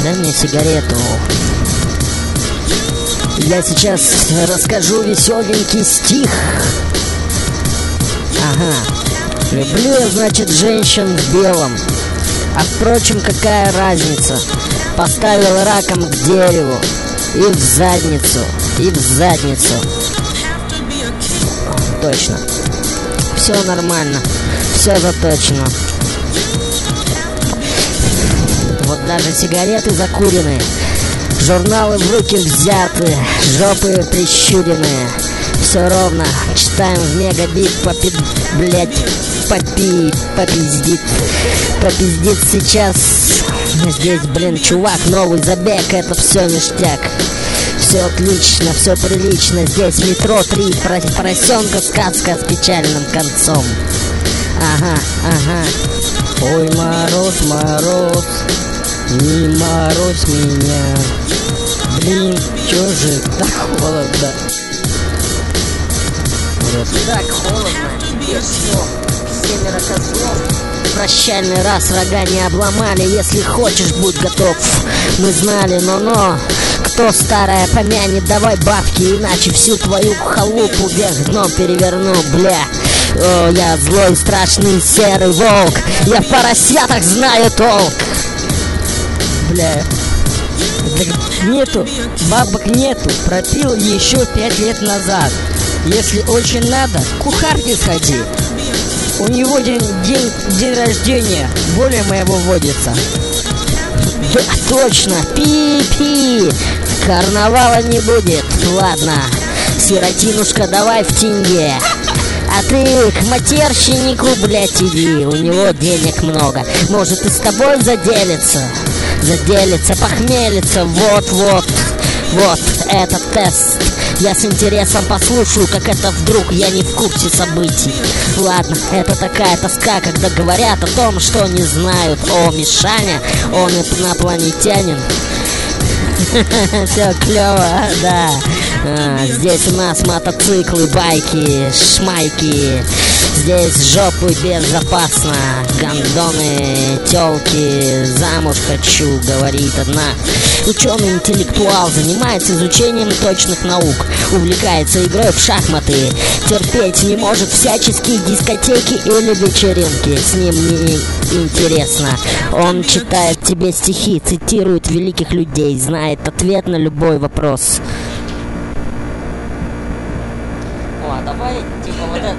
дай мне сигарету. Я сейчас расскажу веселенький стих. Ага. Люблю я, значит, женщин в белом. А впрочем, какая разница? Поставил раком к дереву. И в задницу, и в задницу. Точно. Все нормально. Все заточено. Вот даже сигареты закуренные. Журналы в руки взяты. Жопы прищуренные. Все ровно. Читаем в мегабит. Попиздит сейчас. Здесь, блин, чувак, новый забег. Это все ништяк. Все отлично, все прилично. Здесь метро 3, поросенка, сказка с печальным концом. Ага. Ой, мороз, мороз, не морозь меня. Блин, чё же так холодно? Так холодно, теперь все. 7 козлов. Прощальный раз, рога не обломали. Если хочешь, будь готов. Мы знали, но кто старая помянет, давай бабки, иначе всю твою халупу вверх дном переверну, бля. О, я злой, страшный серый волк. Я в поросятах знаю толк. Бля. Да нету, бабок нету. Пропил еще 5 лет назад. Если очень надо, к кухарке сходи. У него день рождения. Воля моего водится. Да, точно. Пи-пи. Карнавала не будет. Ладно. Сиротинушка, давай в тенге. А ты к матерщинику, блядь, иди. У него денег много. Может, и с тобой заделится. Похмелится. Вот этот тест. Я с интересом послушаю, как это вдруг я не в курсе событий. Ладно, это такая тоска, когда говорят о том, что не знают. О, Мишаня, он инопланетянин. Все клево, да. Здесь у нас мотоциклы, байки, шмайки. Здесь жопы безопасно. Гондоны, тёлки. Замуж хочу, говорит одна. Ученый-интеллектуал занимается изучением точных наук. Увлекается игрой в шахматы. Терпеть не может всяческие дискотеки или вечеринки. С ним не интересно. Он читает тебе стихи, цитирует великих людей, знает ответ на любой вопрос.